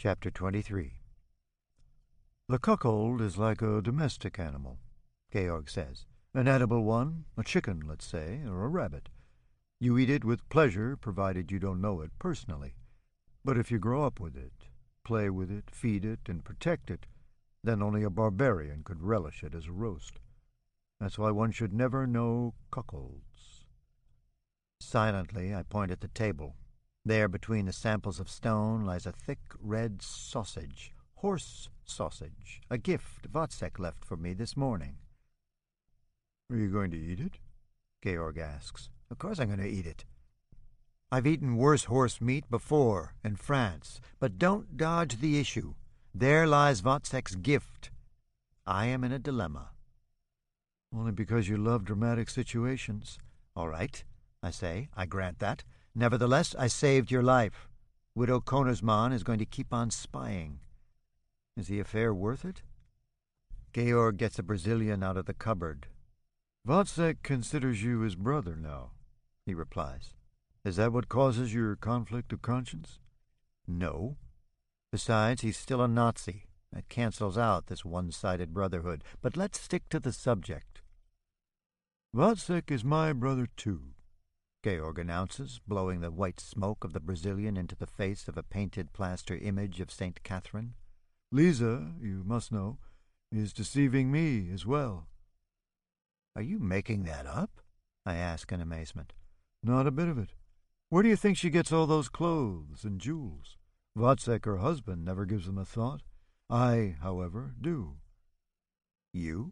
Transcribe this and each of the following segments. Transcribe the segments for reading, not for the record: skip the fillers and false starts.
Chapter 23. The cuckold is like a domestic animal, Georg says. An edible one, a chicken, let's say, or a rabbit. You eat it with pleasure, provided you don't know it personally. But if you grow up with it, play with it, feed it, and protect it, then only a barbarian could relish it as a roast. That's why one should never know cuckolds. Silently, I point at the table. There, between the samples of stone, lies a thick red sausage, horse sausage, a gift Wozzeck left for me this morning. Are you going to eat it? Georg asks. Of course I'm going to eat it. I've eaten worse horse meat before, in France, but don't dodge the issue. There lies Wozzeck's gift. I am in a dilemma. Only because you love dramatic situations. All right, I say, I grant that. Nevertheless, I saved your life. Widow Konersmann is going to keep on spying. Is the affair worth it? Georg gets a Brazilian out of the cupboard. Wozzeck considers you his brother now, he replies. Is that what causes your conflict of conscience? No. Besides, he's still a Nazi. That cancels out this one-sided brotherhood. But let's stick to the subject. Wozzeck is my brother, too, Georg announces, blowing the white smoke of the Brazilian into the face of a painted plaster image of St. Catherine. Lisa, you must know, is deceiving me as well. Are you making that up? I ask in amazement. Not a bit of it. Where do you think she gets all those clothes and jewels? Wozzeck, her husband, never gives them a thought. I, however, do. You?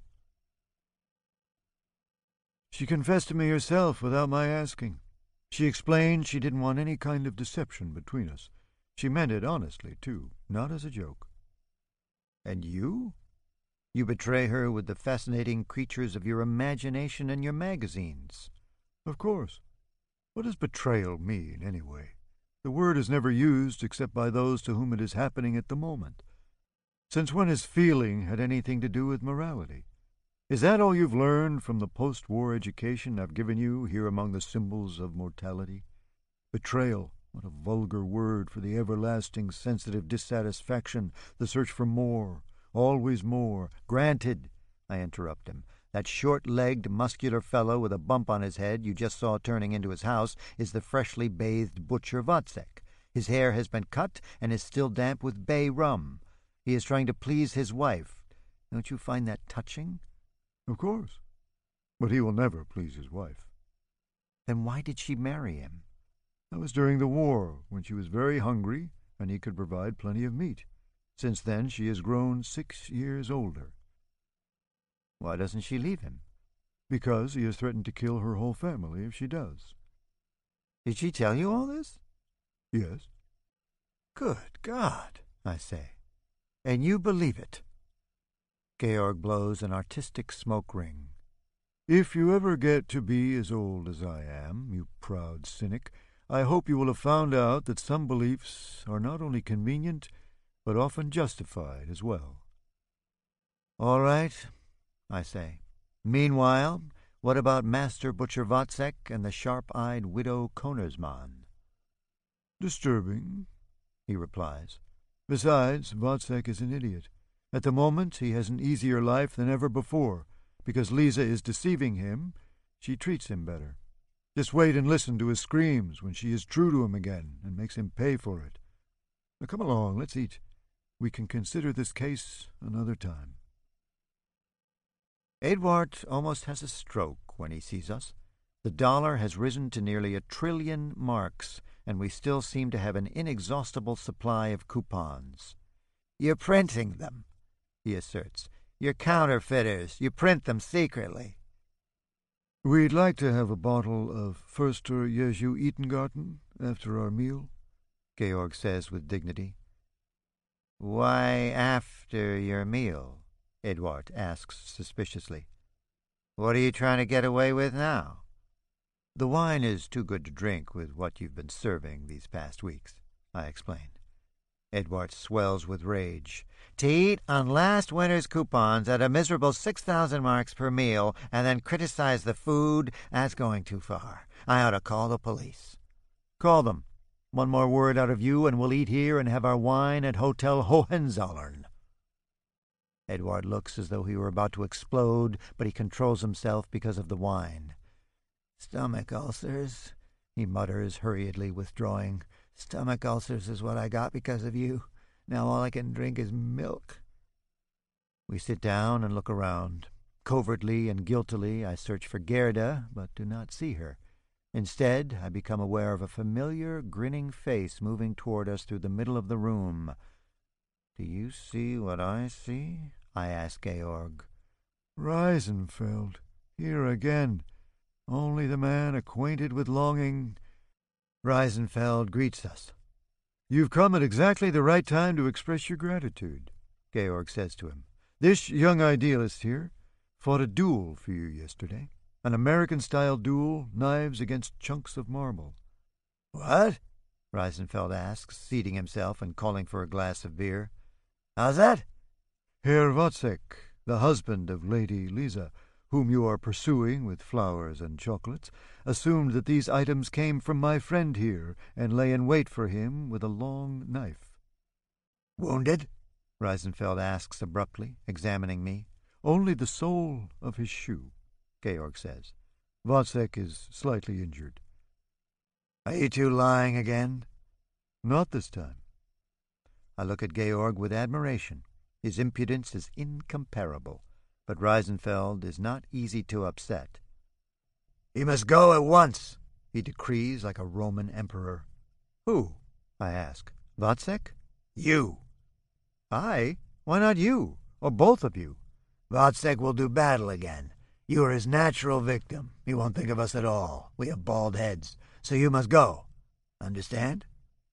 She confessed to me herself without my asking. She explained she didn't want any kind of deception between us. She meant it honestly, too, not as a joke. And you? You betray her with the fascinating creatures of your imagination and your magazines. Of course. What does betrayal mean, anyway? The word is never used except by those to whom it is happening at the moment. Since when has feeling had anything to do with morality? Is that all you've learned from the post-war education I've given you here among the symbols of mortality? Betrayal, what a vulgar word for the everlasting sensitive dissatisfaction, the search for more, always more. Granted, I interrupt him. That short-legged, muscular fellow with a bump on his head you just saw turning into his house is the freshly bathed butcher Wozzeck. His hair has been cut and is still damp with bay rum. He is trying to please his wife. Don't you find that touching? Of course. But he will never please his wife. Then why did she marry him? That was during the war, when she was very hungry and he could provide plenty of meat. Since then she has grown 6 years older. Why doesn't she leave him? Because he has threatened to kill her whole family if she does. Did she tell you all this? Yes. Good God, I say. And you believe it? Georg blows an artistic smoke ring. If you ever get to be as old as I am, you proud cynic, I hope you will have found out that some beliefs are not only convenient, but often justified as well. All right, I say. Meanwhile, what about Master Butcher Wozzeck and the sharp-eyed widow Konersmann? Disturbing, he replies. Besides, Wozzeck is an idiot. At the moment, he has an easier life than ever before. Because Lisa is deceiving him, she treats him better. Just wait and listen to his screams when she is true to him again and makes him pay for it. Now come along, let's eat. We can consider this case another time. Eduard almost has a stroke when he sees us. The dollar has risen to nearly 1 trillion marks, and we still seem to have an inexhaustible supply of coupons. You're printing them, he asserts. You're counterfeiters. You print them secretly. We'd like to have a bottle of Förster Jesuitengarten after our meal, Georg says with dignity. Why after your meal? Eduard asks suspiciously. What are you trying to get away with now? The wine is too good to drink with what you've been serving these past weeks, I explain. Eduard swells with rage. To eat on last winter's coupons at a miserable 6,000 marks per meal and then criticize the food, that's going too far. I ought to call the police. Call them. One more word out of you, and we'll eat here and have our wine at Hotel Hohenzollern. Edward looks as though he were about to explode, but he controls himself because of the wine. "Stomach ulcers," he mutters, hurriedly withdrawing. "Stomach ulcers is what I got because of you. Now all I can drink is milk." We sit down and look around. Covertly and guiltily I search for Gerda, but do not see her. Instead, I become aware of a familiar, grinning face moving toward us through the middle of the room. "Do you see what I see?" I ask Georg. "Reisenfeld, here again. Only the man acquainted with longing." Reisenfeld greets us. "You've come at exactly the right time to express your gratitude," Georg says to him. "This young idealist here fought a duel for you yesterday. An American-style duel, knives against chunks of marble." "What?" Reisenfeld asks, seating himself and calling for a glass of beer. "How's that?" "Herr Wozzeck, the husband of Lady Lisa, whom you are pursuing with flowers and chocolates, assumed that these items came from my friend here and lay in wait for him with a long knife." "Wounded?" Reisenfeld asks abruptly, examining me. "Only the sole of his shoe," Georg says. "Wozzeck is slightly injured." "Are you two lying again?" "Not this time." I look at Georg with admiration. His impudence is incomparable, but Reisenfeld is not easy to upset. "He must go at once," he decrees like a Roman emperor. "Who?" I ask. "Wozzeck?" "You." "I? Why not you? Or both of you?" "Wozzeck will do battle again. You are his natural victim. He won't think of us at all. We have bald heads. So you must go. Understand?"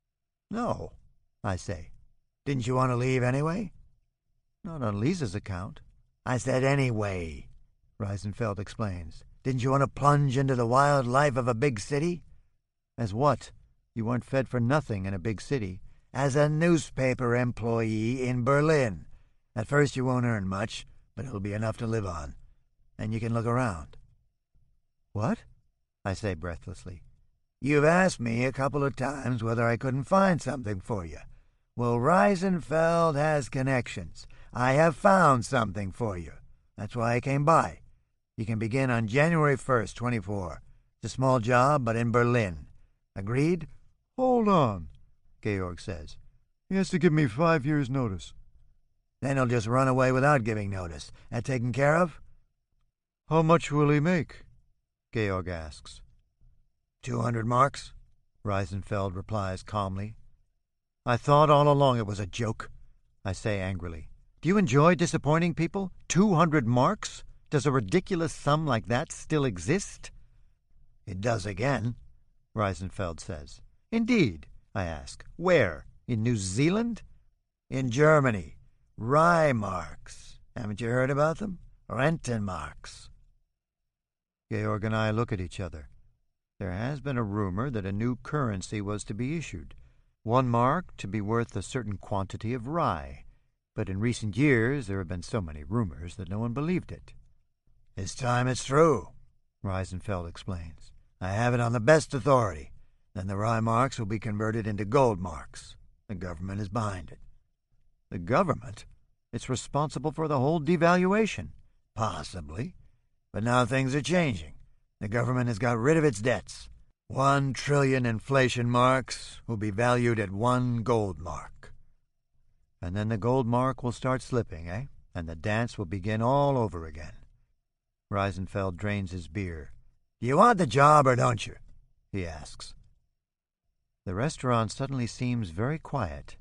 "No," I say. "Didn't you want to leave anyway?" "Not on Lisa's account." "I said anyway," Reisenfeld explains. "Didn't you want to plunge into the wild life of a big city?" "As what? You weren't fed for nothing in a big city." "As a newspaper employee in Berlin. At first you won't earn much, but it'll be enough to live on. And you can look around." "What?" I say breathlessly. "You've asked me a couple of times whether I couldn't find something for you. Well, Reisenfeld has connections. I have found something for you. That's why I came by. You can begin on January 1st, 24. It's a small job, but in Berlin. Agreed?" "Hold on," Georg says. "He has to give me 5 years' notice." "Then he'll just run away without giving notice. That taken care of?" "How much will he make?" Georg asks. 200 marks, Reisenfeld replies calmly. "I thought all along it was a joke," I say angrily. "Do you enjoy disappointing people? 200 marks? Does a ridiculous sum like that still exist?" "It does again," Reisenfeld says. "Indeed?" I ask. "Where? In New Zealand?" "In Germany. Reimarks. Haven't you heard about them? Rentenmarks." Georg and I look at each other. There has been a rumor that a new currency was to be issued, 1 mark to be worth a certain quantity of rye. But in recent years there have been so many rumors that no one believed it. "This time it's true," Reisenfeld explains. "I have it on the best authority. Then the rye marks will be converted into gold marks. The government is behind it." "The government? It's responsible for the whole devaluation." "Possibly. But now things are changing. The government has got rid of its debts. 1 trillion inflation marks will be valued at 1 gold mark." "And then the gold mark will start slipping, eh? And the dance will begin all over again." Reisenfeld drains his beer. "Do you want the job or don't you?" he asks. The restaurant suddenly seems very quiet.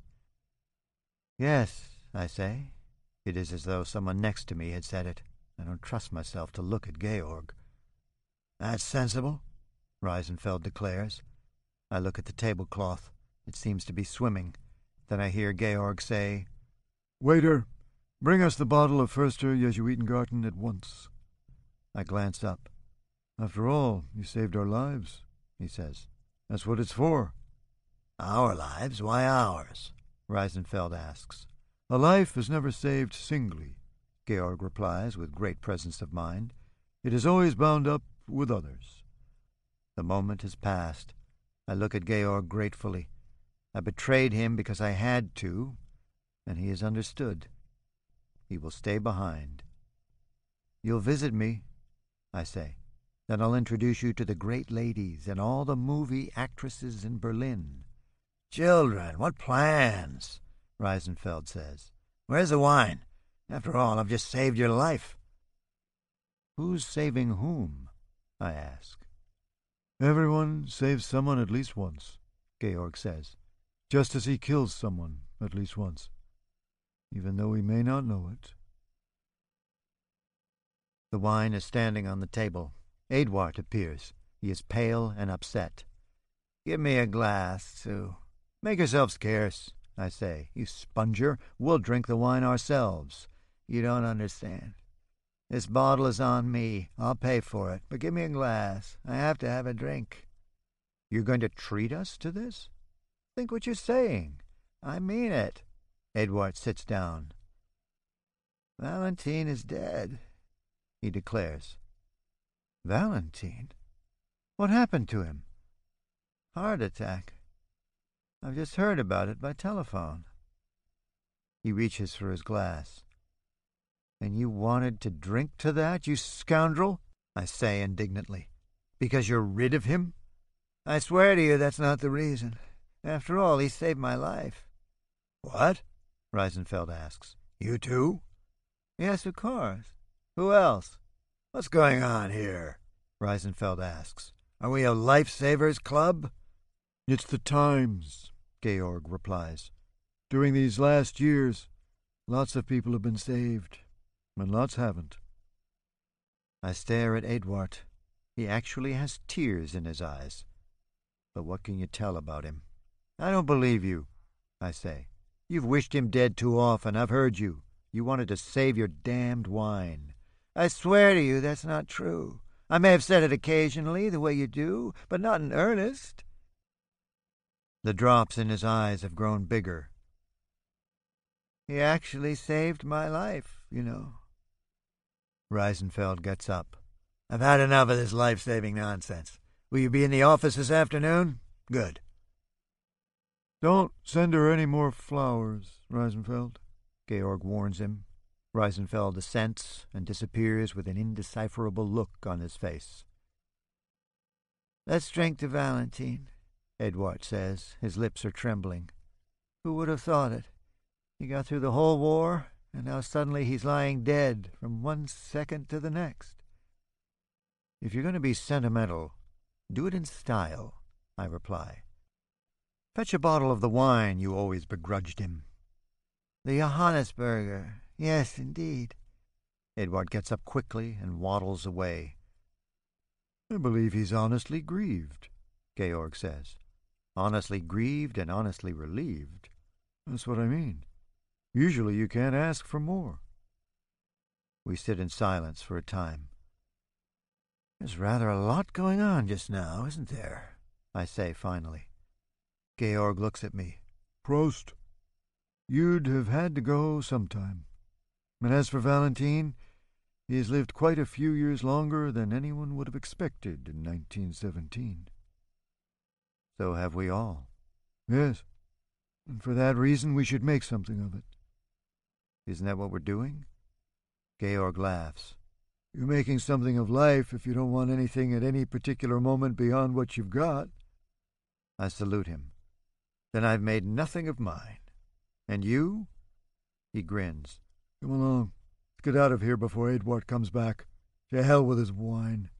"Yes," I say. It is as though someone next to me had said it. I don't trust myself to look at Georg. "That's sensible," Reisenfeld declares. I look at the tablecloth. It seems to be swimming. Then I hear Georg say, "Waiter, bring us the bottle of Förster Jesuitengarten at once." I glance up. "After all, you saved our lives," he says. "That's what it's for." "Our lives? Why ours?" Reisenfeld asks. "A life is never saved singly," Georg replies with great presence of mind. "It is always bound up with others." The moment has passed. I look at Georg gratefully. I betrayed him because I had to, and he has understood. He will stay behind. You'll visit me, I say. Then I'll introduce you to the great ladies and all the movie actresses in Berlin. Children, what plans? Reisenfeld says. Where's the wine? After all, I've just saved your life. Who's saving whom? I ask. Everyone saves someone at least once, Georg says, just as he kills someone at least once, even though he may not know it. The wine is standing on the table. Eduard appears. He is pale and upset. Give me a glass, Sue. Make yourself scarce, I say. You sponger, we'll drink the wine ourselves. You don't understand. This bottle is on me. I'll pay for it, but give me a glass. I have to have a drink. You're going to treat us to this? Think what you're saying. I mean it. Eduard sits down. Valentine is dead, he declares. Valentine? What happened to him? Heart attack. I've just heard about it by telephone. He reaches for his glass. And you wanted to drink to that, you scoundrel? I say indignantly. Because you're rid of him? I swear to you that's not the reason. After all, he saved my life. What? Reisenfeld asks. You too? Yes, of course. Who else? What's going on here? Reisenfeld asks. Are we a lifesavers club? It's the times, Georg replies. During these last years, lots of people have been saved, and lots haven't. I stare at Eduard. He actually has tears in his eyes. But what can you tell about him? I don't believe you, I say. You've wished him dead too often. I've heard you. You wanted to save your damned wine. I swear to you that's not true. I may have said it occasionally, the way you do, but not in earnest. The drops in his eyes have grown bigger. He actually saved my life, you know. Reisenfeld gets up. I've had enough of this life-saving nonsense. Will you be in the office this afternoon? Good. Don't send her any more flowers, Reisenfeld, Georg warns him. Reisenfeld assents and disappears with an indecipherable look on his face. Let's drink to Valentine, Eduard says. His lips are trembling. Who would have thought it? He got through the whole war, and now suddenly he's lying dead from one second to the next. If you're going to be sentimental, do it in style, I reply. Fetch a bottle of the wine you always begrudged him. The Johannesburger. Yes, indeed. Eduard gets up quickly and waddles away. I believe he's honestly grieved, Georg says. Honestly grieved and honestly relieved. That's what I mean. Usually you can't ask for more. We sit in silence for a time. There's rather a lot going on just now, isn't there? I say finally. Georg looks at me. Prost. You'd have had to go sometime. And as for Valentine, he has lived quite a few years longer than anyone would have expected in 1917. So have we all. Yes, and for that reason we should make something of it. Isn't that what we're doing? Georg laughs. You're making something of life if you don't want anything at any particular moment beyond what you've got. I salute him. Then I've made nothing of mine. And you? He grins. Come along. Let's get out of here before Eduard comes back. To hell with his wine.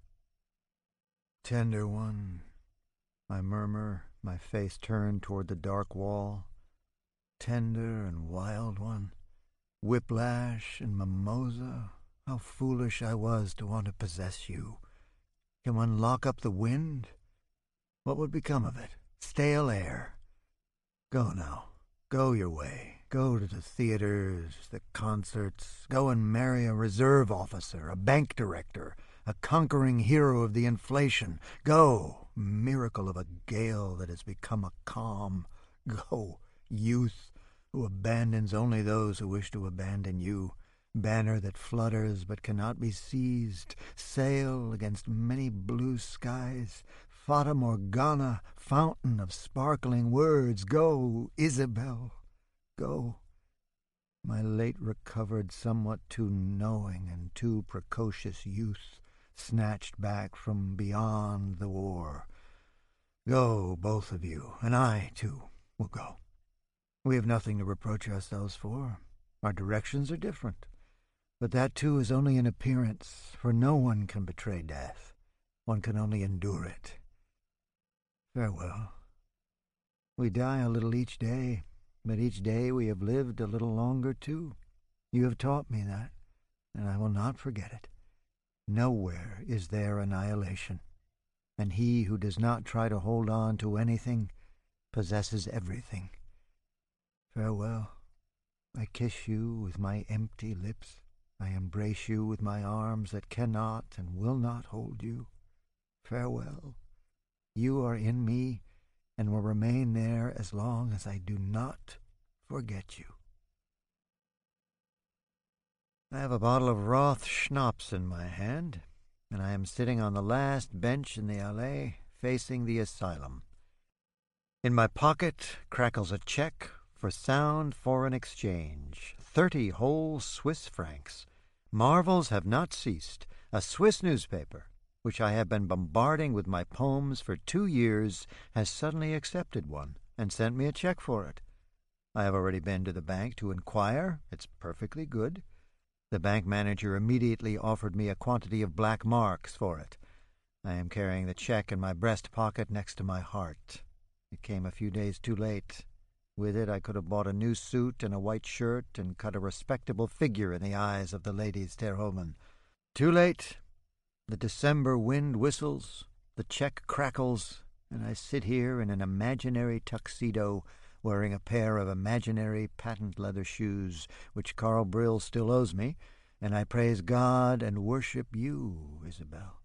Tender one, I murmur, my face turned toward the dark wall. Tender and wild one. Whiplash and mimosa. How foolish I was to want to possess you. Can one lock up the wind? What would become of it? Stale air. Go now. Go your way. Go to the theaters, the concerts. Go and marry a reserve officer, a bank director, a conquering hero of the inflation. Go, miracle of a gale that has become a calm. Go, youth, who abandons only those who wish to abandon you. Banner that flutters but cannot be seized. Sail against many blue skies. Fata Morgana, fountain of sparkling words, go, Isabel, go. My late recovered, somewhat too knowing and too precocious youth, snatched back from beyond the war. Go, both of you, and I, too, will go. We have nothing to reproach ourselves for. Our directions are different. But that, too, is only an appearance, for no one can betray death. One can only endure it. Farewell. We die a little each day, but each day we have lived a little longer, too. You have taught me that, and I will not forget it. Nowhere is there annihilation, and he who does not try to hold on to anything possesses everything. Farewell. I kiss you with my empty lips. I embrace you with my arms that cannot and will not hold you. Farewell. You are in me and will remain there as long as I do not forget you. I have a bottle of Roth schnapps in my hand, and I am sitting on the last bench in the allée facing the asylum. In my pocket crackles a check for sound foreign exchange, 30 whole Swiss francs. Marvels have not ceased. A Swiss newspaper, which I have been bombarding with my poems for 2 years, has suddenly accepted one and sent me a check for it. I have already been to the bank to inquire. It's perfectly good. The bank manager immediately offered me a quantity of black marks for it. I am carrying the check in my breast pocket next to my heart. It came a few days too late. With it I could have bought a new suit and a white shirt and cut a respectable figure in the eyes of the ladies Terhoven. Too late. The December wind whistles, the check crackles, and I sit here in an imaginary tuxedo, wearing a pair of imaginary patent leather shoes, which Carl Brill still owes me, and I praise God and worship you, Isabel.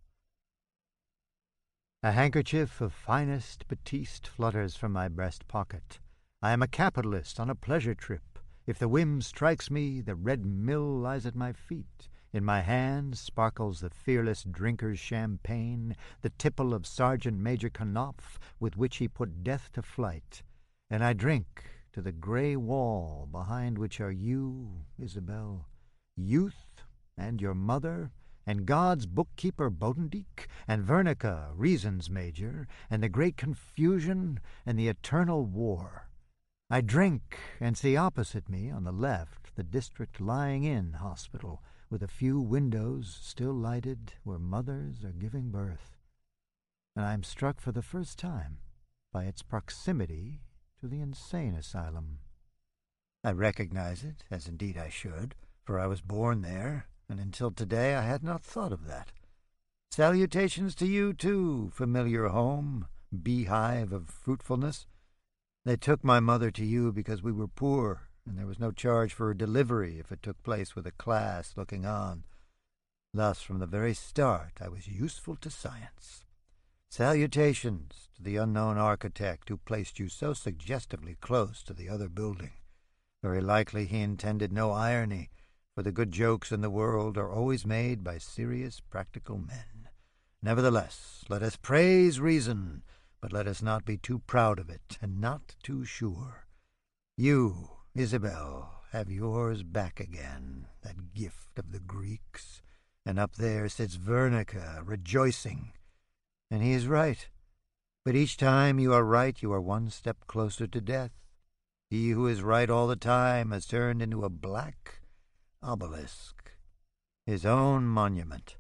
A handkerchief of finest batiste flutters from my breast pocket. I am a capitalist on a pleasure trip. If the whim strikes me, the Red Mill lies at my feet. In my hand sparkles the fearless drinker's champagne, the tipple of Sergeant Major Knopf, with which he put death to flight. And I drink to the gray wall behind which are you, Isabel, youth, and your mother, and God's bookkeeper Bodendieck, and Wernicke, Reason's Major, and the great confusion and the eternal war. I drink and see opposite me, on the left, the district lying-in hospital, with a few windows still lighted where mothers are giving birth. And I am struck for the first time by its proximity to the insane asylum. I recognize it, as indeed I should, for I was born there, and until today I had not thought of that. Salutations to you, too, familiar home, beehive of fruitfulness. They took my mother to you because we were poor, and there was no charge for her delivery if it took place with a class looking on. Thus, from the very start, I was useful to science. Salutations to the unknown architect who placed you so suggestively close to the other building. Very likely he intended no irony, for the good jokes in the world are always made by serious, practical men. Nevertheless, let us praise reason, but let us not be too proud of it, and not too sure. You, Isabel, have yours back again, that gift of the Greeks, and up there sits Wernicke, rejoicing. And he is right. But each time you are right, you are one step closer to death. He who is right all the time has turned into a black obelisk, his own monument.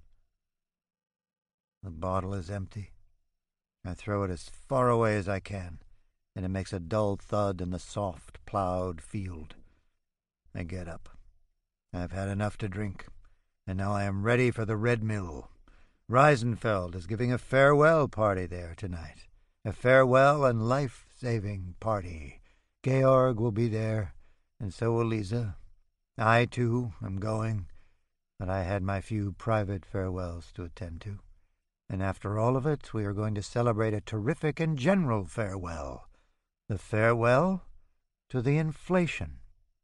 The bottle is empty. I throw it as far away as I can, and it makes a dull thud in the soft, plowed field. I get up. I have had enough to drink, and now I am ready for the Red Mill. Reisenfeld is giving a farewell party there tonight, a farewell and life-saving party. Georg will be there, and so will Lisa. I, too, am going, but I had my few private farewells to attend to. And after all of it, we are going to celebrate a terrific and general farewell. The farewell to the inflation.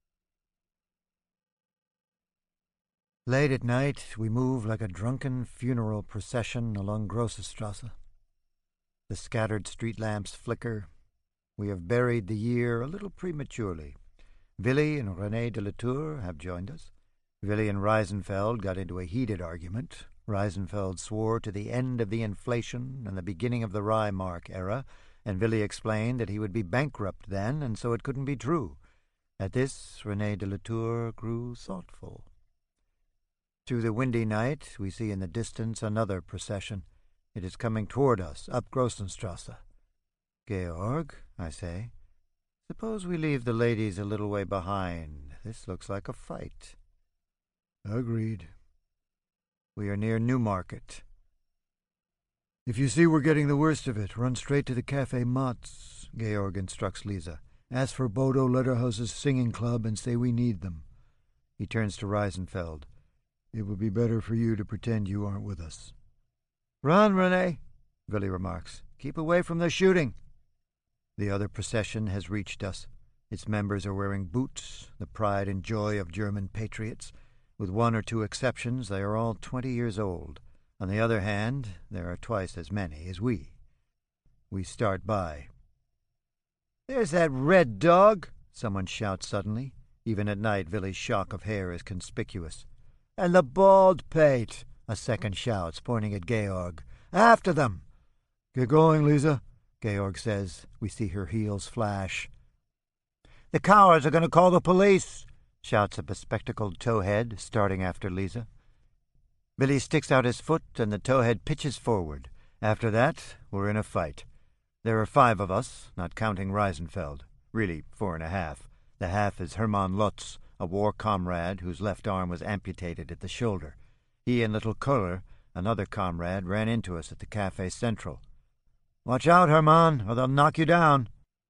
Late at night, we move like a drunken funeral procession along Grossestrasse. The scattered street lamps flicker. We have buried the year a little prematurely. Willy and René de la Tour have joined us. Willy and Reisenfeld got into a heated argument. Reisenfeld swore to the end of the inflation and the beginning of the Rye Mark era, and Willy explained that he would be bankrupt then, and so it couldn't be true. At this, René de la Tour grew thoughtful. Through the windy night, we see in the distance another procession. It is coming toward us, up Grossenstrasse. Georg, I say, suppose we leave the ladies a little way behind. This looks like a fight. Agreed. We are near Newmarket. If you see we're getting the worst of it, run straight to the Café Matz, Georg instructs Lisa. Ask for Bodo Lederhaus's singing club and say we need them. He turns to Reisenfeld. It would be better for you to pretend you aren't with us. Run, René, Willy remarks. Keep away from the shooting. The other procession has reached us. Its members are wearing boots, the pride and joy of German patriots. With one or two exceptions, they are all 20 years old. On the other hand, there are twice as many as we. We start by. There's that red dog, someone shouts suddenly. Even at night, Willy's shock of hair is conspicuous. And the bald pate, a second shouts, pointing at Georg. After them! Get going, Lisa, Georg says. We see her heels flash. The cowards are going to call the police, shouts a bespectacled towhead, starting after Lisa. Willy sticks out his foot, and the towhead pitches forward. After that, we're in a fight. There are 5 of us, not counting Reisenfeld. Really, 4.5. The half is Hermann Lutz, a war comrade whose left arm was amputated at the shoulder. He and little Köhler, another comrade, ran into us at the Café Central. Watch out, Hermann, or they'll knock you down.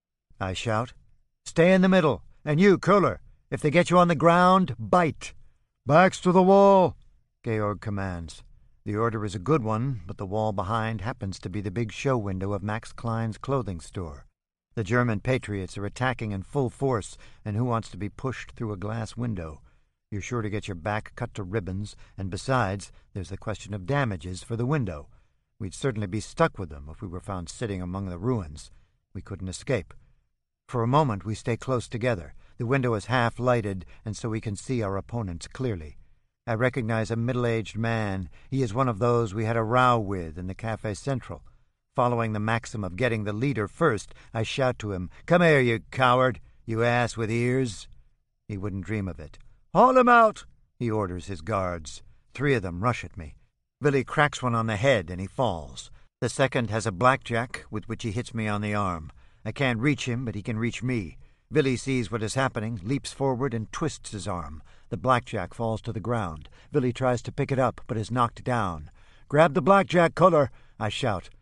I shout. Stay in the middle, and you, Köhler. If they get you on the ground, bite. Backs to the wall, Georg commands. The order is a good one, but the wall behind happens to be the big show window of Max Klein's clothing store. The German patriots are attacking in full force, and who wants to be pushed through a glass window? You're sure to get your back cut to ribbons, and besides, there's the question of damages for the window. We'd certainly be stuck with them if we were found sitting among the ruins. We couldn't escape. For a moment we stay close together. The window is half lighted, and so we can see our opponents clearly. I recognize a middle-aged man. He is one of those we had a row with in the Café Central. Following the maxim of getting the leader first, I shout to him, "Come here, you coward, you ass with ears." He wouldn't dream of it. "Haul him out," he orders his guards. 3 of them rush at me. Willy cracks one on the head, and he falls. The second has a blackjack with which he hits me on the arm. I can't reach him, but he can reach me. Willy sees what is happening, leaps forward, and twists his arm. The blackjack falls to the ground. Willy tries to pick it up, but is knocked down. "Grab the blackjack, Köhler," I shout.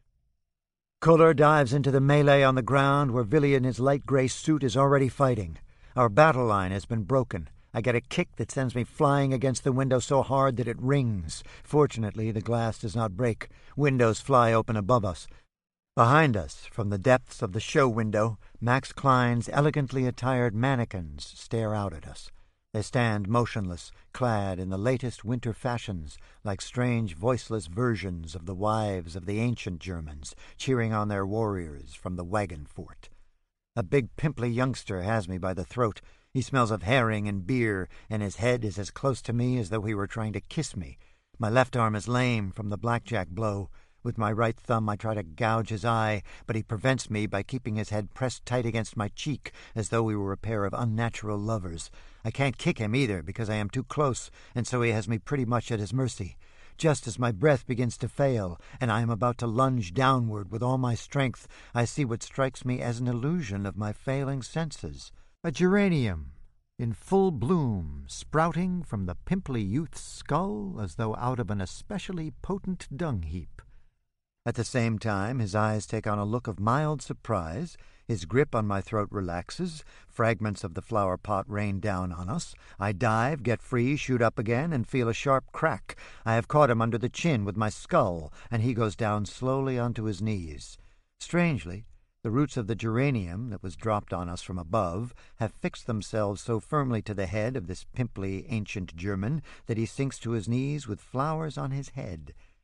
Köhler dives into the melee on the ground, where Willy in his light gray suit is already fighting. Our battle line has been broken. I get a kick that sends me flying against the window so hard that it rings. Fortunately, the glass does not break. Windows fly open above us. Behind us, from the depths of the show window, Max Klein's elegantly attired mannequins stare out at us. They stand motionless, clad in the latest winter fashions, like strange voiceless versions of the wives of the ancient Germans, cheering on their warriors from the wagon fort. A big pimply youngster has me by the throat. He smells of herring and beer, and his head is as close to me as though he were trying to kiss me. My left arm is lame from the blackjack blow. With my right thumb I try to gouge his eye, but he prevents me by keeping his head pressed tight against my cheek, as though we were a pair of unnatural lovers. I can't kick him either, because I am too close, and so he has me pretty much at his mercy. Just as my breath begins to fail, and I am about to lunge downward with all my strength, I see what strikes me as an illusion of my failing senses. A geranium, in full bloom, sprouting from the pimply youth's skull as though out of an especially potent dung-heap. At the same time, his eyes take on a look of mild surprise, his grip on my throat relaxes, fragments of the flower pot rain down on us. I dive, get free, shoot up again, and feel a sharp crack. I have caught him under the chin with my skull, and he goes down slowly onto his knees. Strangely, the roots of the geranium that was dropped on us from above have fixed themselves so firmly to the head of this pimply ancient German that he sinks to his knees with flowers on his head.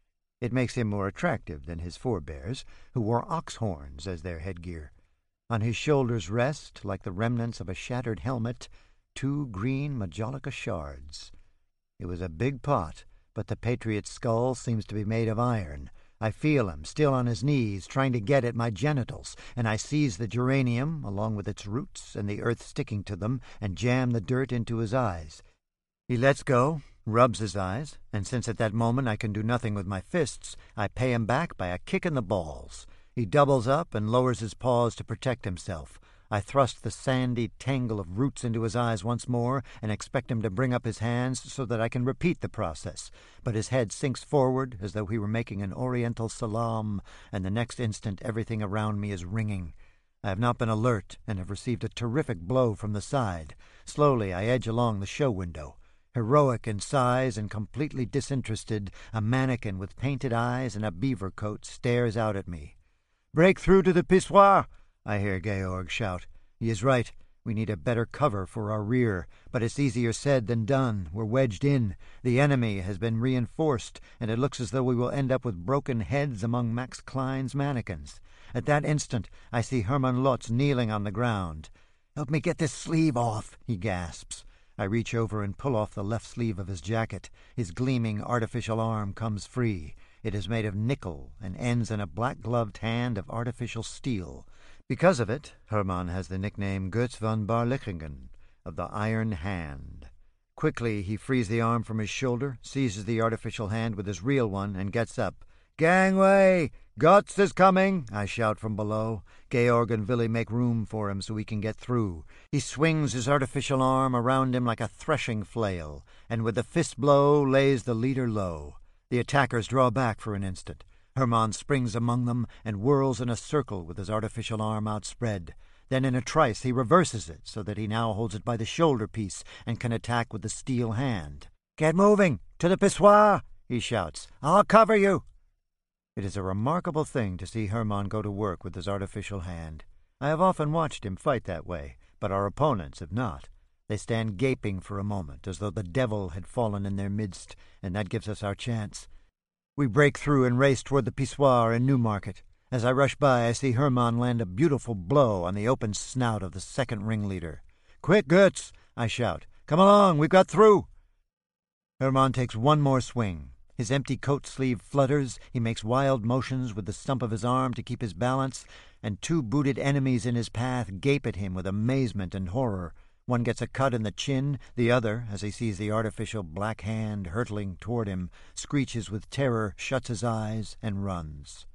It makes him more attractive than his forebears, who wore ox horns as their headgear. On his shoulders rest, like the remnants of a shattered helmet, 2 green majolica shards. It was a big pot, but the patriot's skull seems to be made of iron. I feel him, still on his knees, trying to get at my genitals, and I seize the geranium, along with its roots and the earth sticking to them, and jam the dirt into his eyes. He lets go, rubs his eyes, and since at that moment I can do nothing with my fists, I pay him back by a kick in the balls. He doubles up and lowers his paws to protect himself. I thrust the sandy tangle of roots into his eyes once more and expect him to bring up his hands so that I can repeat the process. But his head sinks forward as though he were making an oriental salaam, and the next instant everything around me is ringing. I have not been alert and have received a terrific blow from the side. Slowly I edge along the show window. Heroic in size and completely disinterested, a mannequin with painted eyes and a beaver coat stares out at me. "Break through to the pissoir!" I hear Georg shout. He is right. We need a better cover for our rear, but it's easier said than done. We're wedged in. The enemy has been reinforced, and it looks as though we will end up with broken heads among Max Klein's mannequins. At that instant, I see Hermann Lotz kneeling on the ground. "Help me get this sleeve off," he gasps. I reach over and pull off the left sleeve of his jacket. His gleaming artificial arm comes free. It is made of nickel and ends in a black-gloved hand of artificial steel. Because of it, Hermann has the nickname Götz von Berlichingen, of the Iron Hand. Quickly he frees the arm from his shoulder, seizes the artificial hand with his real one, and gets up. "Gangway! Götz is coming!" I shout from below. Georg and Willi make room for him so he can get through. He swings his artificial arm around him like a threshing flail, and with a fist blow lays the leader low. The attackers draw back for an instant. Hermann springs among them and whirls in a circle with his artificial arm outspread. Then in a trice he reverses it so that he now holds it by the shoulder piece and can attack with the steel hand. "Get moving! To the pissoir!" he shouts. "I'll cover you!" It is a remarkable thing to see Hermann go to work with his artificial hand. I have often watched him fight that way, but our opponents have not. They stand gaping for a moment, as though the devil had fallen in their midst, and that gives us our chance. We break through and race toward the pissoir in Newmarket. As I rush by, I see Hermann land a beautiful blow on the open snout of the second ringleader. "Quick, Götz!" I shout. "Come along, we've got through!" Hermann takes one more swing. His empty coat sleeve flutters, he makes wild motions with the stump of his arm to keep his balance, and 2 booted enemies in his path gape at him with amazement and horror. One gets a cut in the chin, the other, as he sees the artificial black hand hurtling toward him, screeches with terror, shuts his eyes, and runs.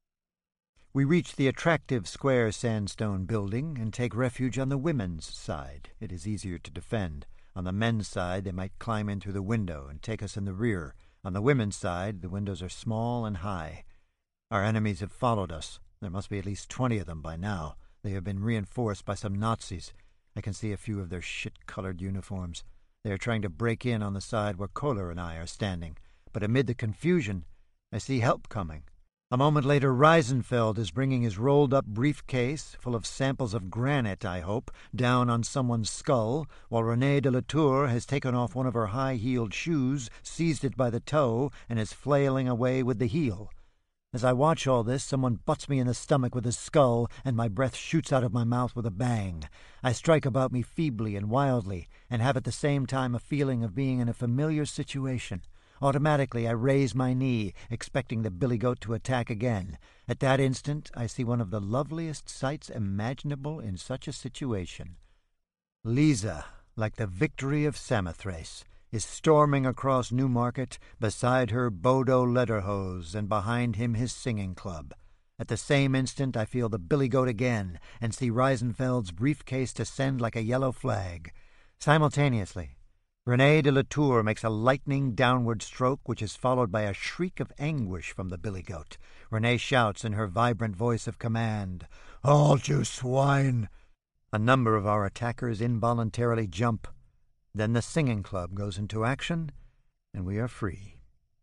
We reach the attractive square sandstone building and take refuge on the women's side. It is easier to defend. On the men's side, they might climb in through the window and take us in the rear. On the women's side, the windows are small and high. Our enemies have followed us. There must be at least 20 of them by now. They have been reinforced by some Nazis. I can see a few of their shit-colored uniforms. They are trying to break in on the side where Kohler and I are standing. But amid the confusion, I see help coming. A moment later, Reisenfeld is bringing his rolled-up briefcase, full of samples of granite, I hope, down on someone's skull, while René de la Tour has taken off one of her high-heeled shoes, seized it by the toe, and is flailing away with the heel. As I watch all this, someone butts me in the stomach with his skull, and my breath shoots out of my mouth with a bang. I strike about me feebly and wildly, and have at the same time a feeling of being in a familiar situation. Automatically, I raise my knee, expecting the billy goat to attack again. At that instant, I see one of the loveliest sights imaginable in such a situation. Lisa, like the victory of Samothrace, is storming across Newmarket, beside her Bodo Lederhose, and behind him his singing club. At the same instant I feel the billy goat again, and see Reisenfeld's briefcase descend like a yellow flag. Simultaneously, René de la Tour makes a lightning downward stroke, which is followed by a shriek of anguish from the billy goat. René shouts in her vibrant voice of command, "Halt, you swine!" A number of our attackers involuntarily jump. Then the singing club goes into action, and we are free.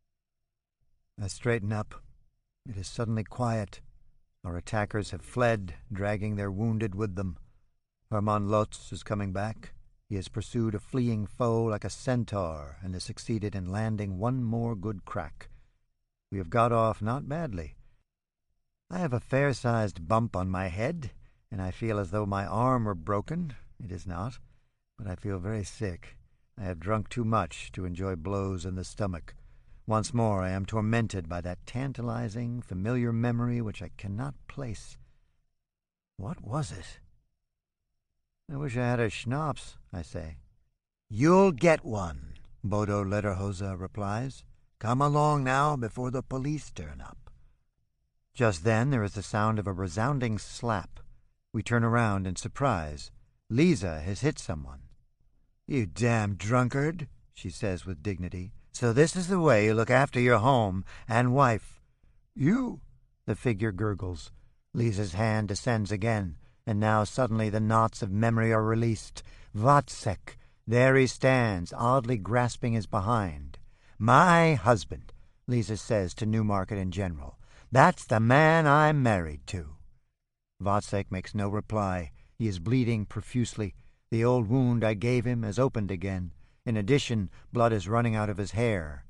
I straighten up. It is suddenly quiet. Our attackers have fled, dragging their wounded with them. Hermann Lotz is coming back. He has pursued a fleeing foe like a centaur and has succeeded in landing one more good crack. We have got off not badly. I have a fair-sized bump on my head, and I feel as though my arm were broken. It is not, but I feel very sick. I have drunk too much to enjoy blows in the stomach. Once more I am tormented by that tantalizing, familiar memory which I cannot place. What was it? I wish I had a schnapps, I say. You'll get one, Bodo Lederhose replies. Come along now before the police turn up. Just then there is the sound of a resounding slap. We turn around in surprise. Lisa has hit someone. You damn drunkard, she says with dignity. So this is the way you look after your home and wife. You, the figure gurgles. Lisa's hand descends again, and now suddenly the knots of memory are released. Wozzeck, there he stands, oddly grasping his behind. My husband, Lisa says to Newmarket in general. That's the man I'm married to. Wozzeck makes no reply. He is bleeding profusely. The old wound I gave him has opened again. In addition, blood is running out of his hair.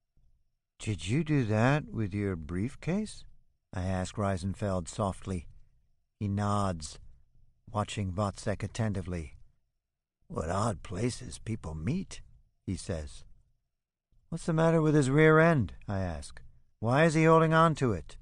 Did you do that with your briefcase? I ask Reisenfeld softly. He nods, watching Wozzeck attentively. What odd places people meet, he says. What's the matter with his rear end? I ask. Why is he holding on to it?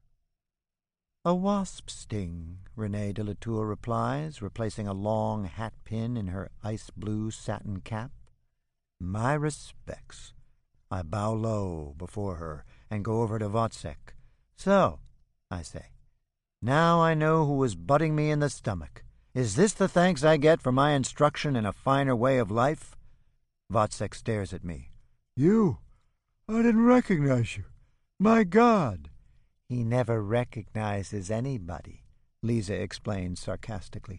A wasp sting, Renee de la Tour replies, replacing a long hat pin in her ice-blue satin cap. My respects. I bow low before her and go over to Wozzeck. So, I say, now I know who was butting me in the stomach. Is this the thanks I get for my instruction in a finer way of life? Wozzeck stares at me. You? I didn't recognize you. My God! He never recognizes anybody, Lisa explains sarcastically.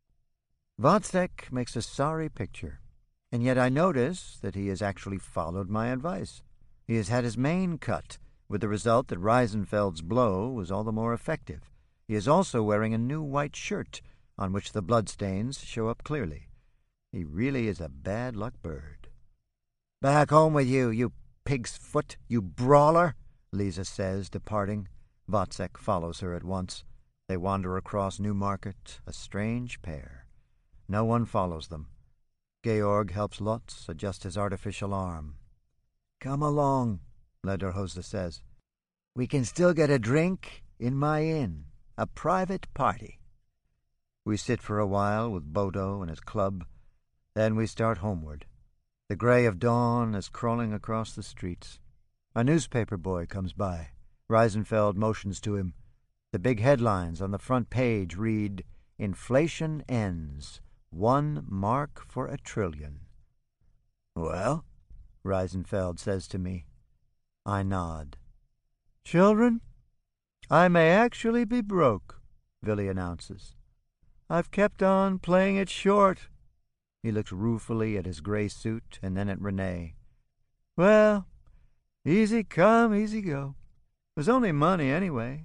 Wozzeck makes a sorry picture, and yet I notice that he has actually followed my advice. He has had his mane cut, with the result that Reisenfeld's blow was all the more effective. He is also wearing a new white shirt, on which the bloodstains show up clearly. He really is a bad-luck bird. Back home with you, you pig's foot, you brawler, Lisa says, departing. Wozzeck follows her at once. They wander across Newmarket, a strange pair. No one follows them. Georg helps Lutz adjust his artificial arm. Come along, Lederhose says. We can still get a drink in my inn, a private party. We sit for a while with Bodo and his club. Then we start homeward. The gray of dawn is crawling across the streets. A newspaper boy comes by. Reisenfeld motions to him. The big headlines on the front page read, Inflation ends. 1 mark for a trillion. Well, Reisenfeld says to me. I nod. Children, I may actually be broke, Willy announces. I've kept on playing it short. He looks ruefully at his gray suit and then at Renee. Well, easy come, easy go. It was only money anyway.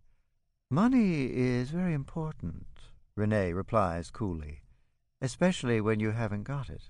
Money is very important, Renee replies coolly, especially when you haven't got it.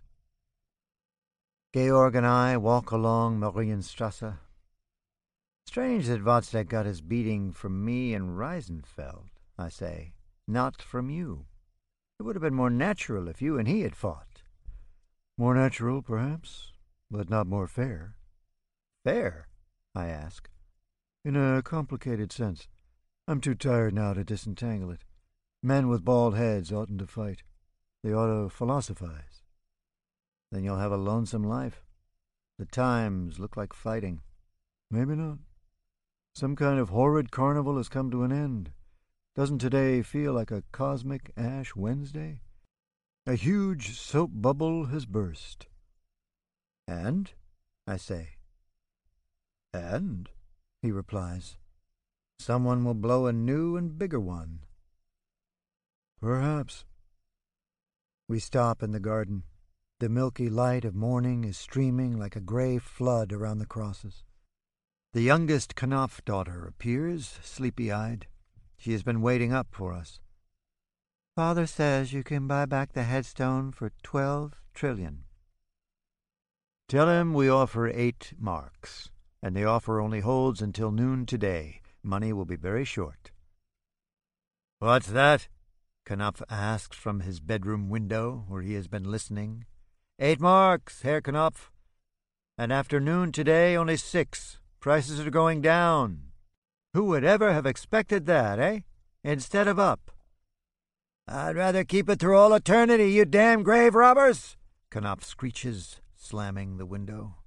Georg and I walk along Marienstrasse. Strange that Wozzeck got his beating from me and Reisenfeld, I say, not from you. It would have been more natural if you and he had fought. More natural, perhaps, but not more fair. Fair? I ask. In a complicated sense. I'm too tired now to disentangle it. Men with bald heads oughtn't to fight. They ought to philosophize. Then you'll have a lonesome life. The times look like fighting. Maybe not. Some kind of horrid carnival has come to an end. Doesn't today feel like a cosmic Ash Wednesday? A huge soap bubble has burst. And? I say. And? He replies. Someone will blow a new and bigger one. Perhaps. We stop in the garden. The milky light of morning is streaming like a gray flood around the crosses. The youngest Knopf daughter appears, sleepy-eyed. She has been waiting up for us. Father says you can buy back the headstone for 12 trillion. Tell him we offer 8 marks, and the offer only holds until noon today. Money will be very short." "What's that?" Knopf asks from his bedroom window, where he has been listening. "8 marks, Herr Knopf. And after noon today, only 6. Prices are going down. Who would ever have expected that, eh? Instead of up." "I'd rather keep it through all eternity, you damn grave robbers!" Knopf screeches, slamming the window.